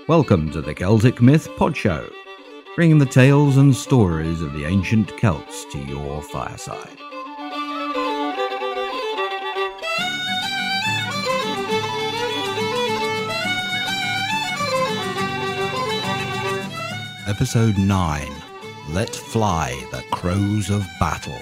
Welcome to the Celtic Myth Pod Show, bringing the tales and stories of the ancient Celts to your fireside. Episode 9, Let Fly the Crows of Battle.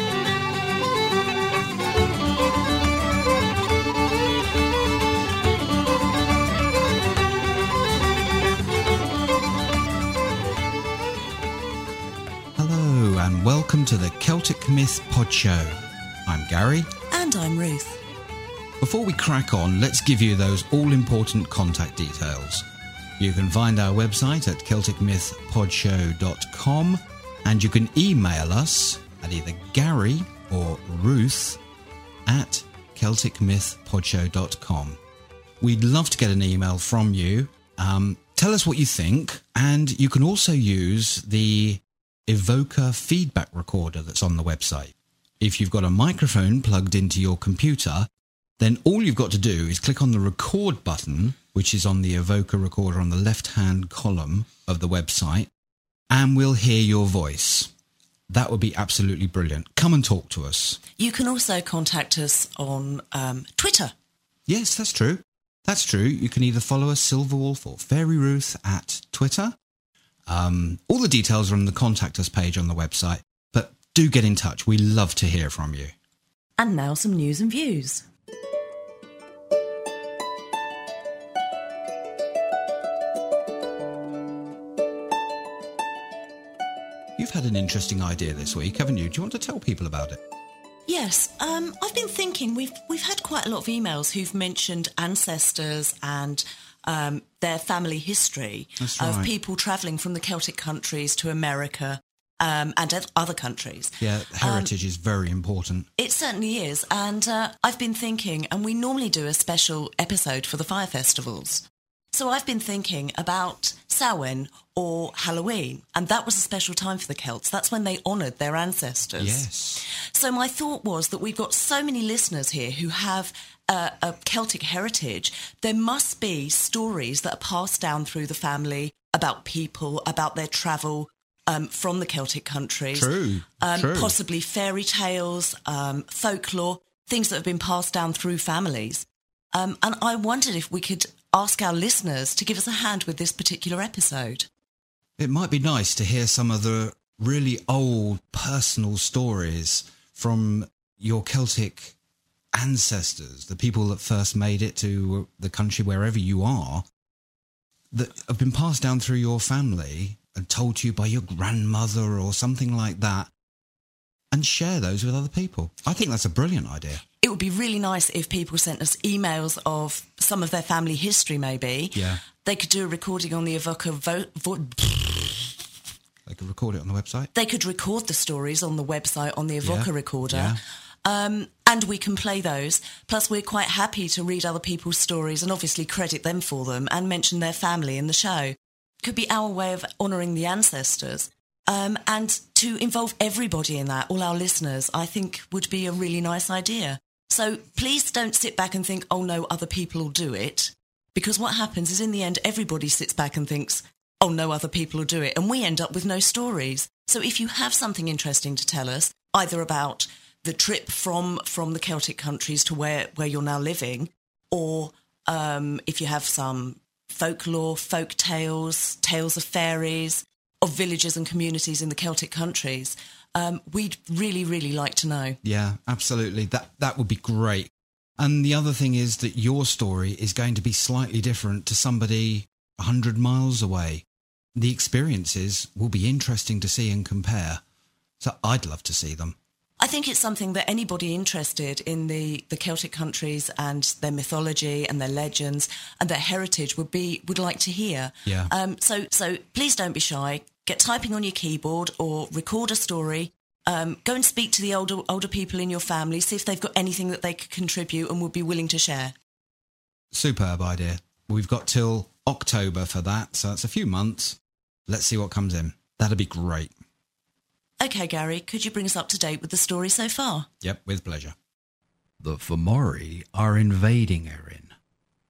Hello and welcome to the Celtic Myth Pod Show. I'm Gary. And I'm Ruth. Before we crack on, let's give you those all-important contact details. You can find our website at celticmythpodshow.com, and you can email us at either Gary or Ruth at celticmythpodshow.com. We'd love to get an email from you. Tell us what you think, and you can also use the Evoca feedback recorder that's on the website. If you've got a microphone plugged into your computer, then all you've got to do is click on the record button, which is on the Evoca recorder on the left-hand column of the website, and we'll hear your voice. That would be absolutely brilliant. Come and talk to us. You can also contact us on Twitter. Yes, that's true. That's true. You can either follow us, Silverwolf or Fairy Ruth, at Twitter. All the details are on the Contact Us page on the website, but do get in touch. We love to hear from you. And now some news and views. You've had an interesting idea this week, haven't you? Do you want to tell people about it? Yes, I've been thinking we've had quite a lot of emails who've mentioned ancestors and their family history of people travelling from the Celtic countries to America and other countries. Yeah, heritage is very important. It certainly is, and I've been thinking, and we normally do a special episode for the fire festivals. So I've been thinking about Samhain or Halloween, and that was a special time for the Celts. That's when they honoured their ancestors. Yes. So my thought was that we've got so many listeners here who have a Celtic heritage. There must be stories that are passed down through the family about people, about their travel from the Celtic countries. True. Possibly fairy tales, folklore, things that have been passed down through families. And I wondered if we could ask our listeners to give us a hand with this particular episode. It might be nice to hear some of the really old personal stories from your Celtic ancestors, the people that first made it to the country wherever you are, that have been passed down through your family and told to you by your grandmother or something like that, and share those with other people. I think that's a brilliant idea. It would be really nice if people sent us emails of some of their family history, maybe. Yeah. They could do a recording on the Evoca... They could record it on the website. They could record the stories on the website, on the Evoca recorder. Yeah. And we can play those. Plus, we're quite happy to read other people's stories and obviously credit them for them and mention their family in the show. Could be our way of honouring the ancestors. And to involve everybody in that, all our listeners, I think would be a really nice idea. So please don't sit back and think, oh no, other people will do it. Because what happens is in the end, everybody sits back and thinks, oh no, other people will do it. And we end up with no stories. So if you have something interesting to tell us, either about the trip from the Celtic countries to where you're now living, or if you have some folklore, folk tales, tales of fairies, of villages and communities in the Celtic countries, we'd really, really like to know. Yeah, absolutely. That would be great. And the other thing is that your story is going to be slightly different to somebody 100 miles away. The experiences will be interesting to see and compare. So I'd love to see them. I think it's something that anybody interested in the Celtic countries and their mythology and their legends and their heritage would like to hear. Yeah. So please don't be shy. Get typing on your keyboard or record a story. Go and speak to the older people in your family, see if they've got anything that they could contribute and would be willing to share. Superb idea. We've got till October for that, so it's a few months. Let's see what comes in. That'd be great. Okay, Gary, could you bring us up to date with the story so far? Yep, with pleasure. The Fomori are invading Erin.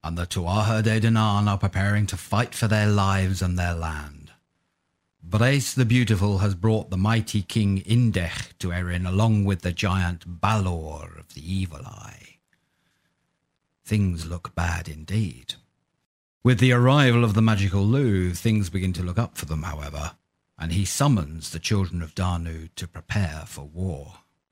and the Tuatha De Danann are preparing to fight for their lives and their land. Brace the Beautiful has brought the mighty King Indech to Erin along with the giant Balor of the Evil Eye. Things look bad indeed. With the arrival of the magical Lu, things begin to look up for them, however, and he summons the children of Danu to prepare for war.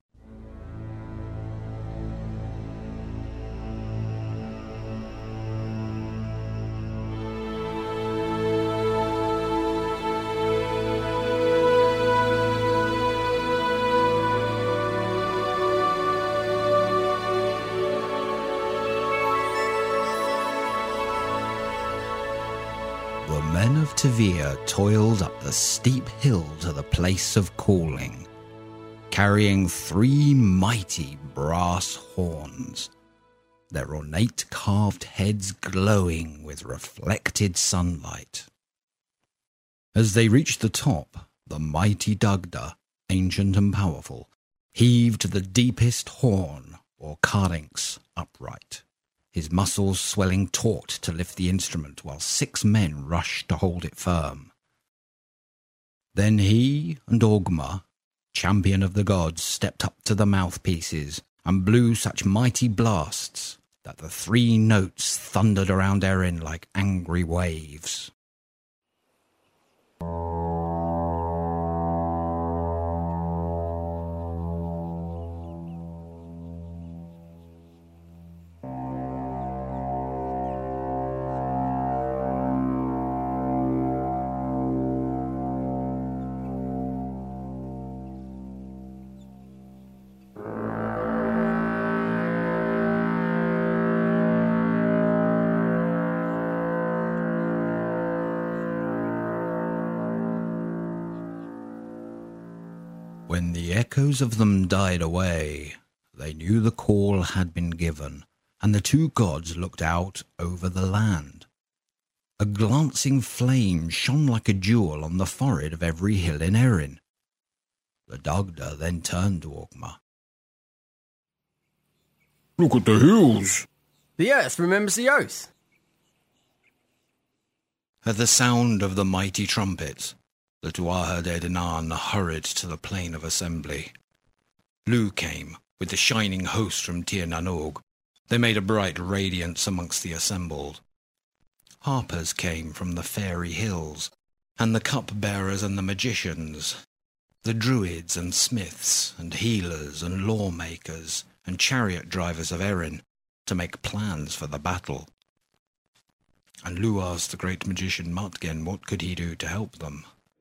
The men of Tavir toiled up the steep hill to the place of calling, carrying 3 mighty brass horns, their ornate carved heads glowing with reflected sunlight. As they reached the top, the mighty Dagda, ancient and powerful, heaved the deepest horn, or carinx, upright, his muscles swelling taut to lift the instrument while 6 men rushed to hold it firm. Then he and Ogma, champion of the gods, stepped up to the mouthpieces and blew such mighty blasts that the 3 notes thundered around Erin like angry waves. When the echoes of them died away, they knew the call had been given, and the 2 gods looked out over the land. A glancing flame shone like a jewel on the forehead of every hill in Erin. The Dagda then turned to Ogma. Look at the hills. The earth remembers the oath. At the sound of the mighty trumpets, the Tuatha De Danann hurried to the plain of assembly. Lu came, with the shining host from Tir na Nog. They made a bright radiance amongst the assembled. Harpers came from the fairy hills, and the cup-bearers and the magicians, the druids and smiths and healers and lawmakers and chariot drivers of Erin, to make plans for the battle. And Lu asked the great magician Matgen what could he do to help them.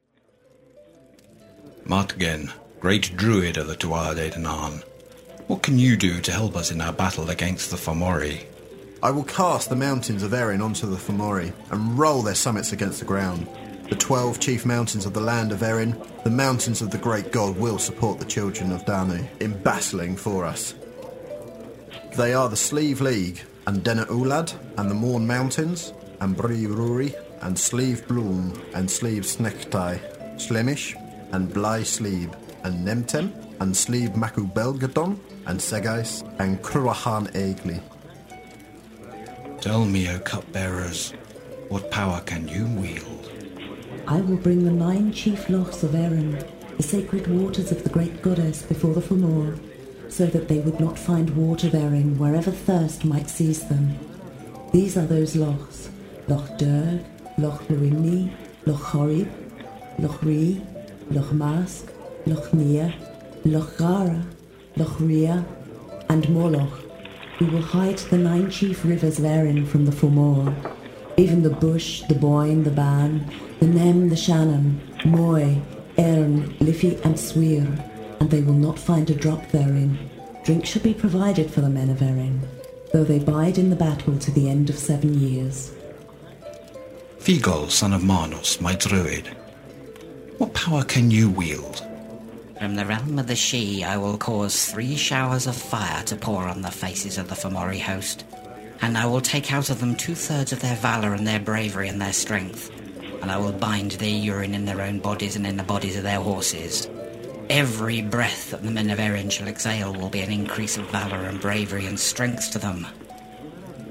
Matgen, great druid of the Tuatha De Danann, what can you do to help us in our battle against the Fomori? I will cast the mountains of Erin onto the Fomori and roll their summits against the ground. The 12 chief mountains of the land of Erin, the mountains of the great god, will support the children of Danu in battling for us. They are the Slieve League, and Denna Ulad, and the Morn Mountains, and Bree Ruri, and Slieve Bloom, and Slieve Snechtai, Slemish, and Bly Slieb, and Nemtem, and Slieb Macu Belgadon, and Segais, and Cruachan Egli. Tell me, O cupbearers, what power can you wield? I will bring the 9 chief lochs of Erin, the sacred waters of the great goddess, before the Fomor, so that they would not find water therein wherever thirst might seize them. These are those lochs: Loch Derg, Loch Luimni, Loch Horib, Loch Ree, Loch Mask, Loch Nia, Loch Gara, Loch Ria, and Morloch, who will hide the 9 chief rivers of Erin from the Fomor, even the Bush, the Boyne, the Ban, the Nem, the Shannon, Moy, Ern, Liffey, and Sweer, and they will not find a drop therein. Drink shall be provided for the men of Erin, though they bide in the battle to the end of 7 years. Figol, son of Marnos, my druid, what power can you wield? From the realm of the Sidhe, I will cause 3 showers of fire to pour on the faces of the Fomori host, and I will take out of them 2/3 of their valour and their bravery and their strength, and I will bind their urine in their own bodies and in the bodies of their horses. Every breath that the men of Erin shall exhale will be an increase of valour and bravery and strength to them.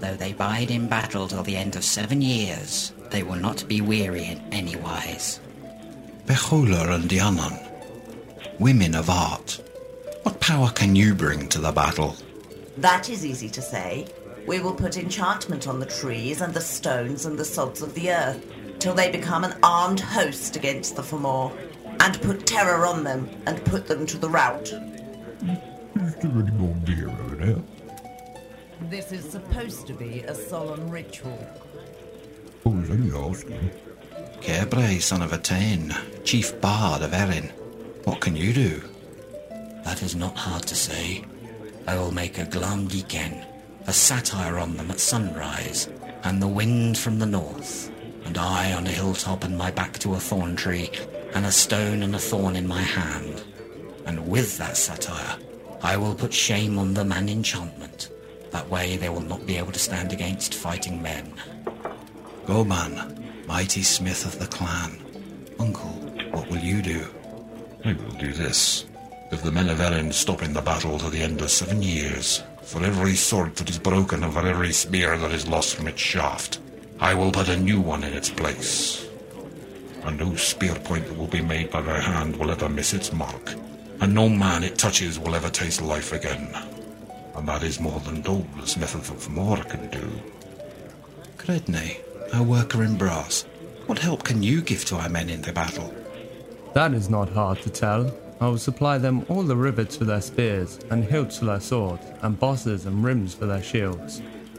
though they bide in battle till the end of 7 years, they will not be weary in any wise. Bechola and Dianon, women of art, what power can you bring to the battle? That is easy to say. We will put enchantment on the trees and the stones and the sods of the earth, till they become an armed host against the Fomor, and put terror on them, and put them to the rout. Is there any more beer over there? This is supposed to be a solemn ritual. I was only asking. Kerbre, son of Etain, chief bard of Erin, what can you do? That is not hard to say. I will make a Glamdiken, a satire on them at sunrise, and the wind from the north, and I on a hilltop and my back to a thorn tree, and a stone and a thorn in my hand. And with that satire, I will put shame on them and enchantment. That way they will not be able to stand against fighting men. Gorman, mighty smith of the clan, uncle, what will you do? I will do this. If the men of Erin stop in the battle to the end of 7 years, for every sword that is broken and for every spear that is lost from its shaft, I will put a new one in its place. And no spear point that will be made by my hand will ever miss its mark, and no man it touches will ever taste life again. And that is more than Dole, the smith of the Fomor, can do. Credne, our worker in brass, what help can you give to our men in the battle? That is not hard to tell. I will supply them all the rivets for their spears, and hilts for their swords, and bosses and rims for their shields.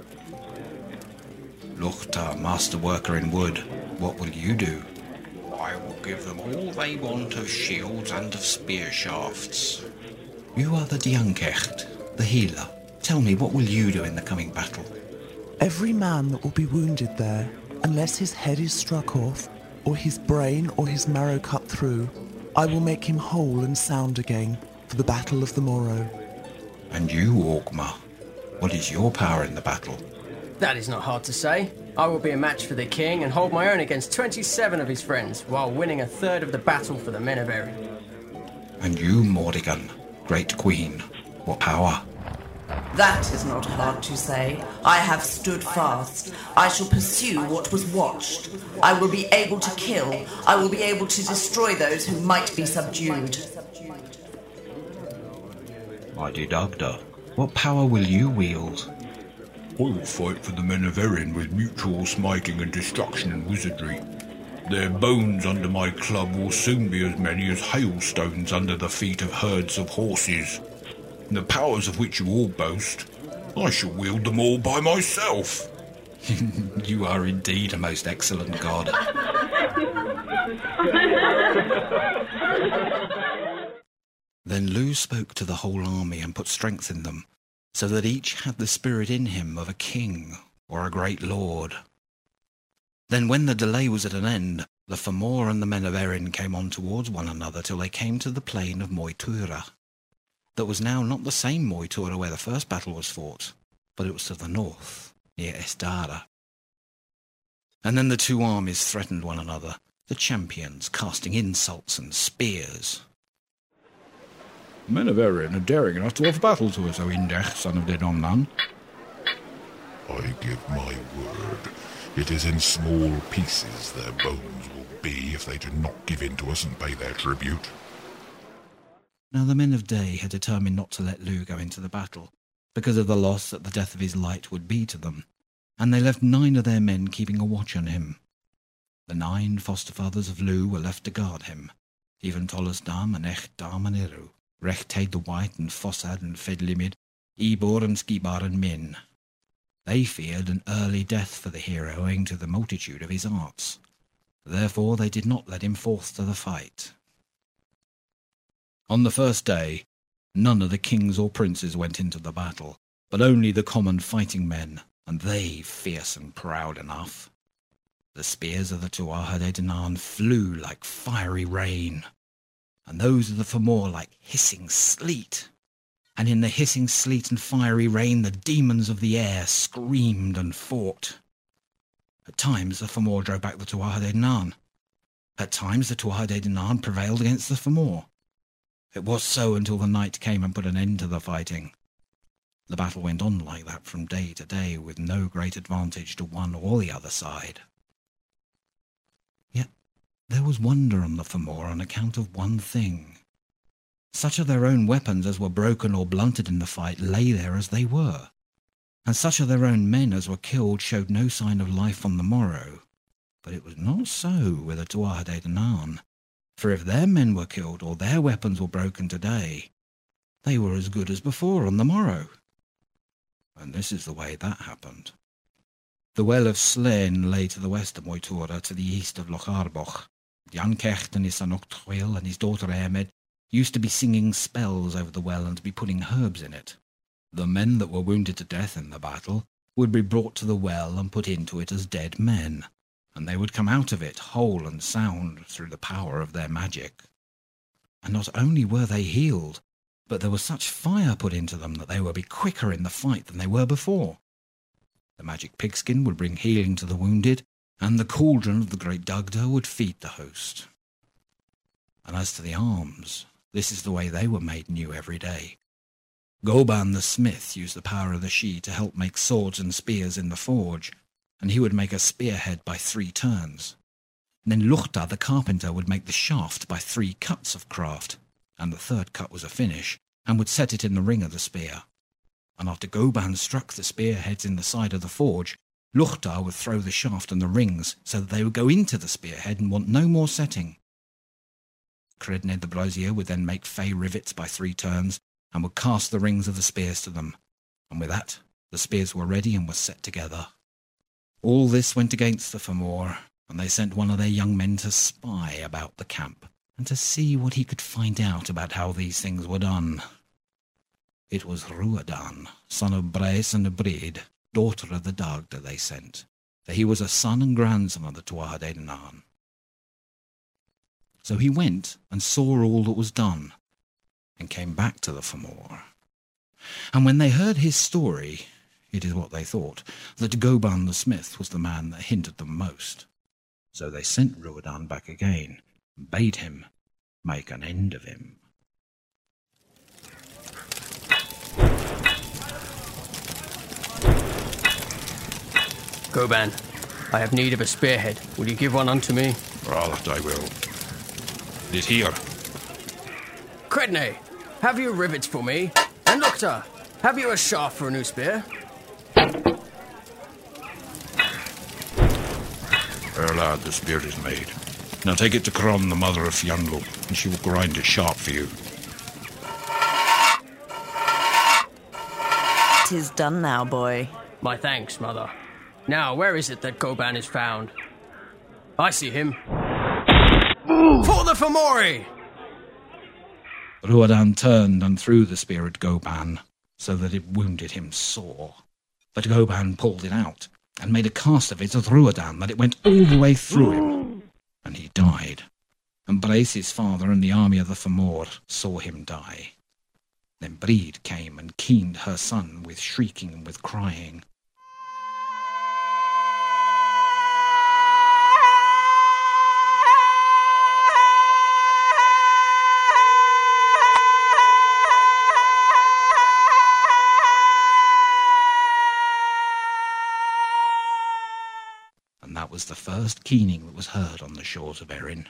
Luchta, master worker in wood, what will you do? I will give them all they want of shields and of spear shafts. You are the Diankecht, the healer. Tell me, what will you do in the coming battle? Every man that will be wounded there, unless his head is struck off, or his brain or his marrow cut through, I will make him whole and sound again for the battle of the morrow. And you, Orkma, what is your power in the battle? That is not hard to say. I will be a match for the king and hold my own against 27 of his friends, while winning a third of the battle for the men of Erin. And you, Mordigan, great queen, what power? That is not hard to say. I have stood fast. I shall pursue what was watched. I will be able to kill. I will be able to destroy those who might be subdued. Mighty Dagda, what power will you wield? I will fight for the men of Erin with mutual smiting and destruction and wizardry. Their bones under my club will soon be as many as hailstones under the feet of herds of horses. And the powers of which you all boast, I shall wield them all by myself. You are indeed a most excellent god. Then Lu spoke to the whole army and put strength in them, so that each had the spirit in him of a king or a great lord. Then when the delay was at an end, the Fomor and the men of Erin came on towards one another till they came to the plain of Moytura. That was now not the same Moytura where the first battle was fought, but it was to the north, near Estara. And then the two armies threatened one another, the champions casting insults and spears. The men of Erin are daring enough to offer battle to us, O Indech, son of Dedomnan. I give my word, it is in small pieces their bones will be if they do not give in to us and pay their tribute. Now the men of Day had determined not to let Lu go into the battle, because of the loss that the death of his light would be to them, and they left 9 of their men keeping a watch on him. The 9 foster-fathers of Lu were left to guard him, even Tolasdam and Echdam and Eru, Rechtheid the White and Fossad and Fedlimid, Ebor and Skibar and Min. They feared an early death for the hero owing to the multitude of his arts. Therefore they did not let him forth to the fight. On the first day, none of the kings or princes went into the battle, but only the common fighting men, and they fierce and proud enough. The spears of the Tuatha De Danann flew like fiery rain, and those of the Fomor like hissing sleet. And in the hissing sleet and fiery rain the demons of the air screamed and fought. At times the Fomor drove back the Tuatha De Danann. At times the Tuatha De Danann prevailed against the Fomor. It was so until the night came and put an end to the fighting. The The battle went on like that from day to day, with no great advantage to one or the other side. Yet there was wonder on the Fomor on account of one thing. Such of their own weapons as were broken or blunted in the fight lay there as they were, and such of their own men as were killed showed no sign of life on the morrow. But it was not so with the Tuatha De Danann, for if their men were killed or their weapons were broken today, they were as good as before on the morrow. And this is the way that happened. The well of Slane lay to the west of Moytura, to the east of Loch Arboch. Jan Cecht and his son Octhuil and his daughter Emed used to be singing spells over the well and to be putting herbs in it. The men that were wounded to death in the battle would be brought to the well and put into it as dead men, and they would come out of it whole and sound through the power of their magic. And not only were they healed, but there was such fire put into them that they would be quicker in the fight than they were before. The magic pigskin would bring healing to the wounded, and the cauldron of the great Dagda would feed the host. And as to the arms, this is the way they were made new every day. Goban the smith used the power of the Sidhe to help make swords and spears in the forge, and he would make a spearhead by 3 turns. Then Luchta the carpenter would make the shaft by 3 cuts of craft, and the 3rd cut was a finish, and would set it in the ring of the spear. And after Goban struck the spearheads in the side of the forge, Luchta would throw the shaft and the rings so that they would go into the spearhead and want no more setting. Credne the brazier would then make fey rivets by 3 turns, and would cast the rings of the spears to them, and with that the spears were ready and were set together. All this went against the Fomor, and they sent one of their young men to spy about the camp, and to see what he could find out about how these things were done. It was Ruadan, son of Braes and Brid, daughter of the Dagda, they sent, for he was a son and grandson of the Tuatha De Danann. So he went and saw all that was done, and came back to the Fomor. And when they heard his story, it is what they thought, that Goban the smith was the man that hindered them most. So they sent Ruadan back again, and bade him make an end of him. Goban, I have need of a spearhead. Will you give one unto me? All that I will. It is here. Credne, have you rivets for me? And Luchta, have you a shaft for a new spear? Fair lad, the spear is made. Now take it to Cron, the mother of Fionlu, and she will grind it sharp for you. 'Tis done now, boy. My thanks, mother. Now, where is it that Goban is found? I see him. For the Fomori! Ruadan turned and threw the spear at Goban, so that it wounded him sore. But Goban pulled it out, and made a cast of it at Ruadan, that it went all the way through him, and he died. And Brace, his father, and the army of the Fomor saw him die. Then Brid came and keened her son with shrieking and with crying. And that was the first keening that was heard on the shores of Erin.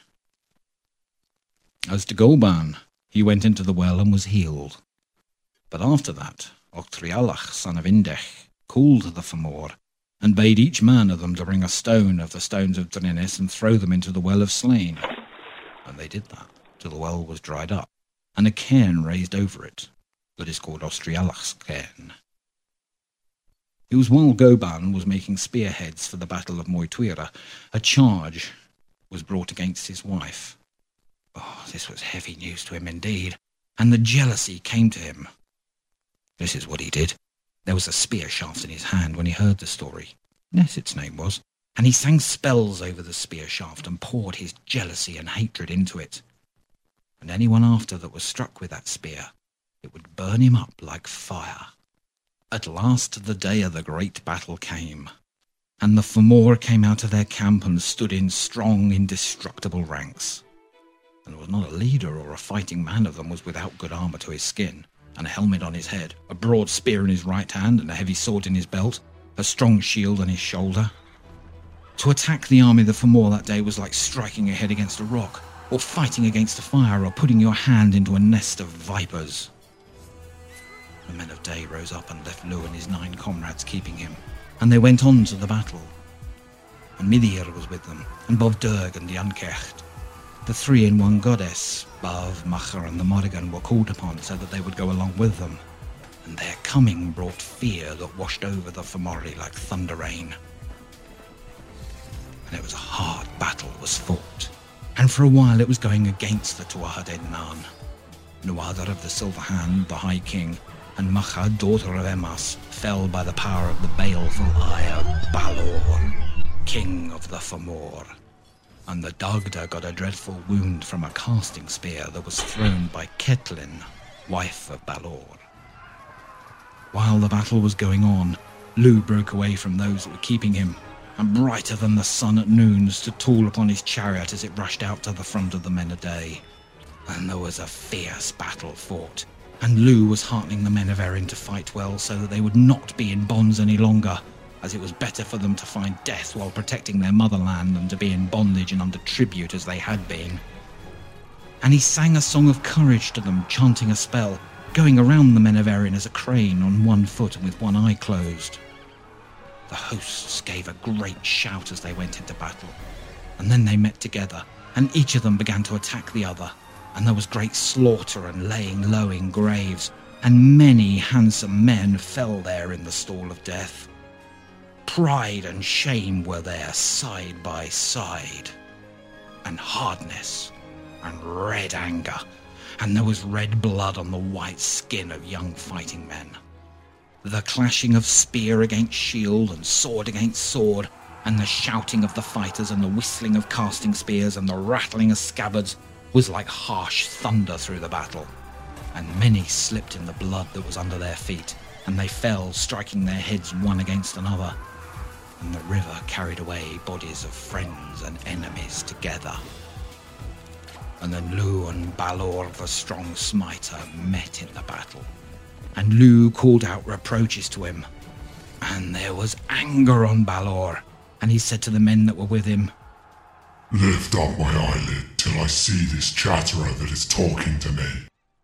As to Goban, he went into the well and was healed. But after that, Octrialach, son of Indech, called to the Fomor, and bade each man of them to bring a stone of the stones of Drennis and throw them into the well of Slane. And they did that, till the well was dried up, and a cairn raised over it, that is called Ostrialach's cairn. It was while Goban was making spearheads for the battle of Moytuira, a charge was brought against his wife. Oh, this was heavy news to him indeed, and the jealousy came to him. This is what he did. There was a spear shaft in his hand when he heard the story. Ness its name was, and he sang spells over the spear shaft and poured his jealousy and hatred into it. And anyone after that was struck with that spear, it would burn him up like fire. At last the day of the great battle came, and the Fomor came out of their camp and stood in strong, indestructible ranks. And there was not a leader or a fighting man of them was without good armour to his skin, and a helmet on his head, a broad spear in his right hand and a heavy sword in his belt, a strong shield on his shoulder. To attack the army of the Fomor that day was like striking your head against a rock, or fighting against a fire, or putting your hand into a nest of vipers. The men of Day rose up and left Lu and his 9 comrades keeping him, and they went on to the battle. And Midir was with them, and Bovdurg and the Unkecht. The 3-in-1 goddess, Bav, Macha and the Morrigan, were called upon so that they would go along with them, and their coming brought fear that washed over the Fomori like thunder rain. And it was a hard battle was fought, and for a while it was going against the Tuatha De Danann. Nuadar of the Silver Hand, the High King, and Macha, daughter of Emas, fell by the power of the baleful eye of Balor, king of the Fomor. And the Dagda got a dreadful wound from a casting spear that was thrown by Caitlin, wife of Balor. While the battle was going on, Lu broke away from those that were keeping him, and brighter than the sun at noon stood tall upon his chariot as it rushed out to the front of the men of Day. And there was a fierce battle fought, and Lu was heartening the men of Erin to fight well so that they would not be in bonds any longer, as it was better for them to find death while protecting their motherland than to be in bondage and under tribute as they had been. And he sang a song of courage to them, chanting a spell, going around the men of Erin as a crane on one foot and with one eye closed. The hosts gave a great shout as they went into battle, and then they met together, and each of them began to attack the other, and there was great slaughter and laying low in graves, and many handsome men fell there in the stall of death. Pride and shame were there side by side, and hardness and red anger, and there was red blood on the white skin of young fighting men. The clashing of spear against shield and sword against sword, and the shouting of the fighters and the whistling of casting spears and the rattling of scabbards was like harsh thunder through the battle, and many slipped in the blood that was under their feet, and they fell, striking their heads one against another, and the river carried away bodies of friends and enemies together. And then Lu and Balor the strong smiter met in the battle, and Lu called out reproaches to him, and there was anger on Balor, and he said to the men that were with him, "Lift up my eyelid till I see this chatterer that is talking to me."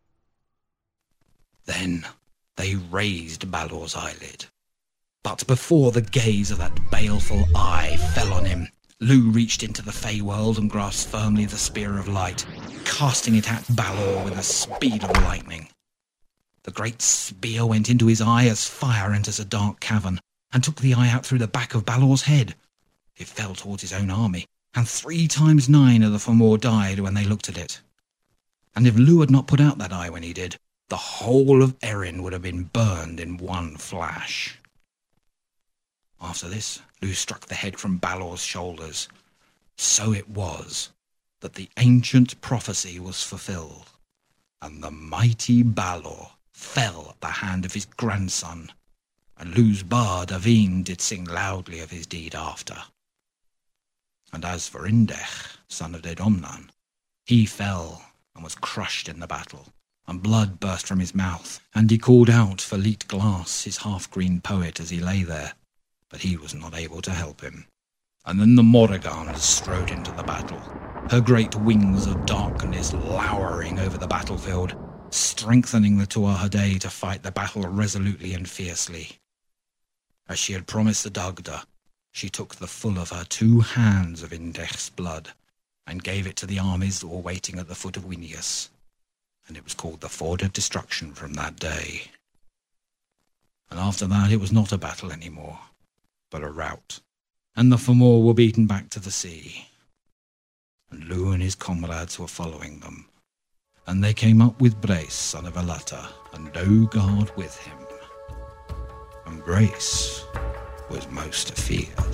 Then they raised Balor's eyelid. But before the gaze of that baleful eye fell on him, Lu reached into the Feyworld and grasped firmly the Spear of Light, casting it at Balor with the speed of lightning. The great spear went into his eye as fire enters a dark cavern, and took the eye out through the back of Balor's head. It fell towards his own army, and 3 times 9 of the Fomor died when they looked at it. And if Lu had not put out that eye when he did, the whole of Erin would have been burned in one flash. After this, Lu struck the head from Balor's shoulders. So it was that the ancient prophecy was fulfilled, and the mighty Balor fell at the hand of his grandson, and Lu's bard Aveen did sing loudly of his deed after. And as for Indech, son of Dedomnan, he fell and was crushed in the battle, and blood burst from his mouth, and he called out for Leet Glass, his half-green poet, as he lay there, but he was not able to help him. And then the Morrigan strode into the battle, her great wings of darkness lowering over the battlefield, strengthening the Tuatha Dé to fight the battle resolutely and fiercely. As she had promised the Dagda, she took the full of her 2 hands of Indech's blood, and gave it to the armies that were waiting at the foot of Winius, and it was called the Ford of Destruction from that day. And after that it was not a battle any more, but a rout, and the Fomor were beaten back to the sea. And Lu and his comrades were following them, and they came up with Brace, son of Alata, and Dogard with him. And Brace was most feared.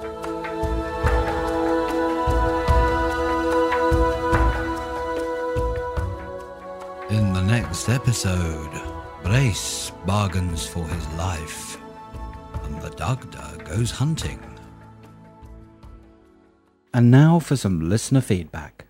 In the next episode, Brace bargains for his life, and the Dagda goes hunting. And now for some listener feedback.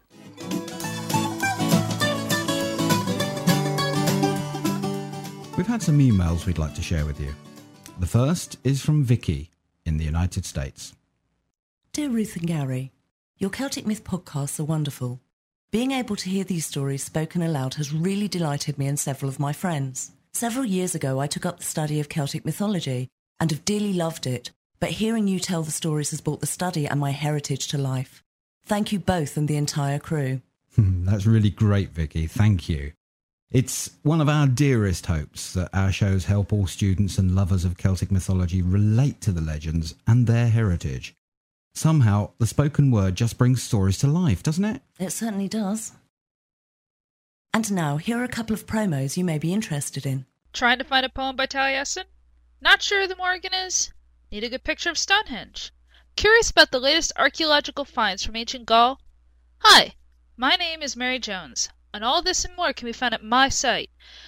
We've had some emails we'd like to share with you. The first is from Vicky in the United States. Dear Ruth and Gary, your Celtic Myth podcasts are wonderful. Being able to hear these stories spoken aloud has really delighted me and several of my friends. Several years ago, I took up the study of Celtic mythology and have dearly loved it, but hearing you tell the stories has brought the study and my heritage to life. Thank you both and the entire crew. That's really great, Vicky. Thank you. It's one of our dearest hopes that our shows help all students and lovers of Celtic mythology relate to the legends and their heritage. Somehow, the spoken word just brings stories to life, doesn't it? It certainly does. And now, here are a couple of promos you may be interested in. Trying to find a poem by Taliesin? Not sure who the Morrigan is? Need a good picture of Stonehenge? Curious about the latest archaeological finds from ancient Gaul? Hi, my name is Mary Jones, and all this and more can be found at my site,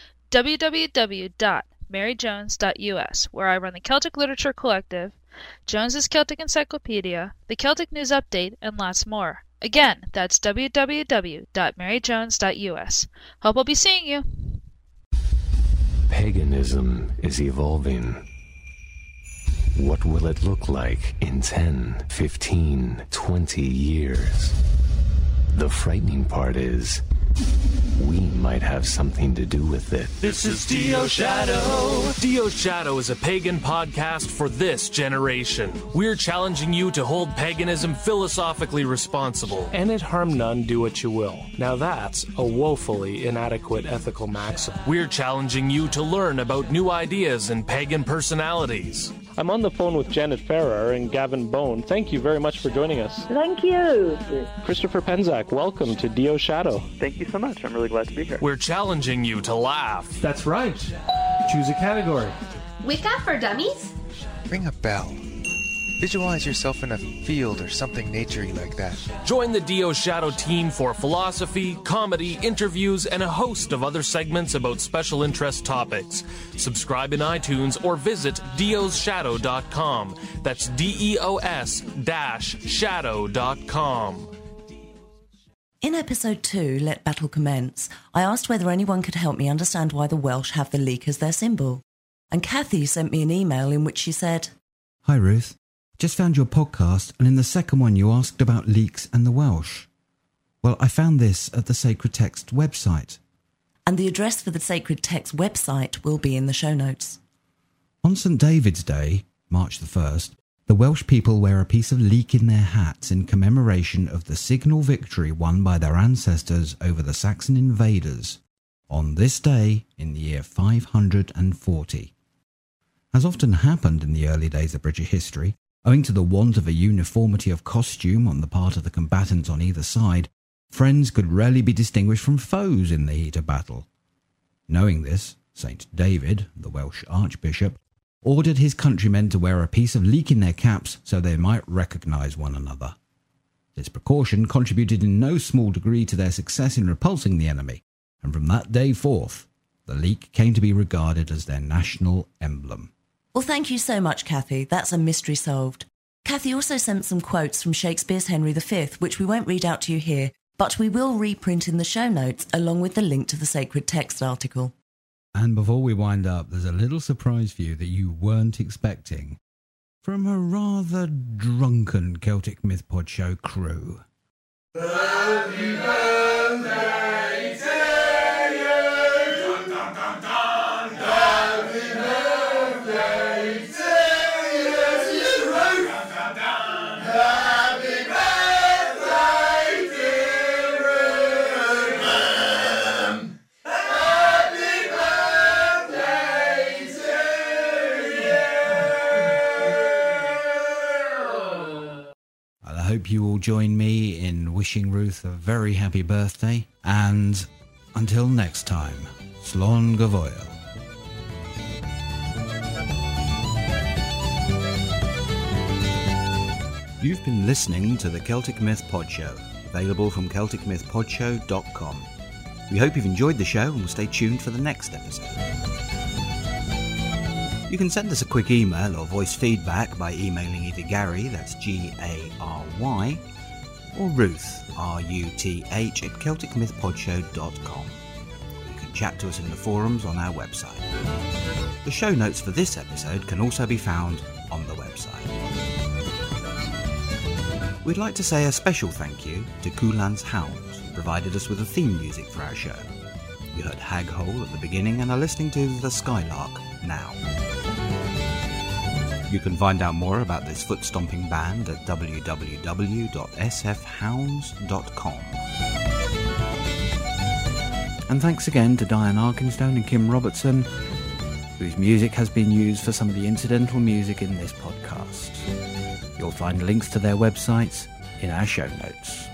www.maryjones.us, where I run the Celtic Literature Collective, Jones's Celtic Encyclopedia, the Celtic News Update, and lots more. Again, that's www.maryjones.us. Hope I'll be seeing you. Paganism is evolving. What will it look like in 10, 15, 20 years? The frightening part is, we might have something to do with it. This is Dio Shadow. Dio Shadow is a pagan podcast for this generation. We're challenging you to hold paganism philosophically responsible. And it harm none, do what you will. Now that's a woefully inadequate ethical maxim. We're challenging you to learn about new ideas and pagan personalities. I'm on the phone with Janet Ferrer and Gavin Bone. Thank you very much for joining us. Thank you. Christopher Penzak, welcome to Dio Shadow. Thank you so much. I'm really glad to be here. We're challenging you to laugh. That's right. Choose a category. Wicca for dummies? Ring a bell. Visualize yourself in a field or something naturey like that. Join the Dio Shadow team for philosophy, comedy, interviews, and a host of other segments about special interest topics. Subscribe in iTunes or visit diosshadow.com. That's DEOS-shadow.com. In episode 2, Let Battle Commence, I asked whether anyone could help me understand why the Welsh have the leek as their symbol. And Kathy sent me an email in which she said, Hi Ruth, just found your podcast, and in the second one you asked about leeks and the Welsh. Well, I found this at the Sacred Text website. And the address for the Sacred Text website will be in the show notes. On St. David's Day, March the 1st, the Welsh people wear a piece of leek in their hats in commemoration of the signal victory won by their ancestors over the Saxon invaders on this day in the year 540. As often happened in the early days of British history, owing to the want of a uniformity of costume on the part of the combatants on either side, friends could rarely be distinguished from foes in the heat of battle. Knowing this, St. David, the Welsh archbishop, ordered his countrymen to wear a piece of leek in their caps so they might recognise one another. This precaution contributed in no small degree to their success in repulsing the enemy, and from that day forth, the leek came to be regarded as their national emblem. Well, thank you so much, Kathy. That's a mystery solved. Kathy also sent some quotes from Shakespeare's Henry V, which we won't read out to you here, but we will reprint in the show notes along with the link to the Sacred Text article. And before we wind up, there's a little surprise for you that you weren't expecting from a rather drunken Celtic Myth Pod Show crew. Happy birthday to you! Dun, dun, dun, dun. Happy birthday to you! Dun, dun, dun. Happy birthday, dear Ruth! Happy birthday to you! I hope you will join me in wishing Ruth a very happy birthday, and until next time, Slán go bhfuil. You've been listening to the Celtic Myth Pod Show, available from CelticMythPodShow.com. We hope you've enjoyed the show and will stay tuned for the next episode. You can send us a quick email or voice feedback by emailing either Gary, that's Gary, or Ruth, Ruth, at CelticMythPodShow.com. You can chat to us in the forums on our website. The show notes for this episode can also be found on the website. We'd like to say a special thank you to Kulan's Hounds, who provided us with the theme music for our show. You heard Hag Hole at the beginning and are listening to The Skylark now. You can find out more about this foot-stomping band at www.sfhounds.com. And thanks again to Diane Arkinstone and Kim Robertson, whose music has been used for some of the incidental music in this podcast. You'll find links to their websites in our show notes.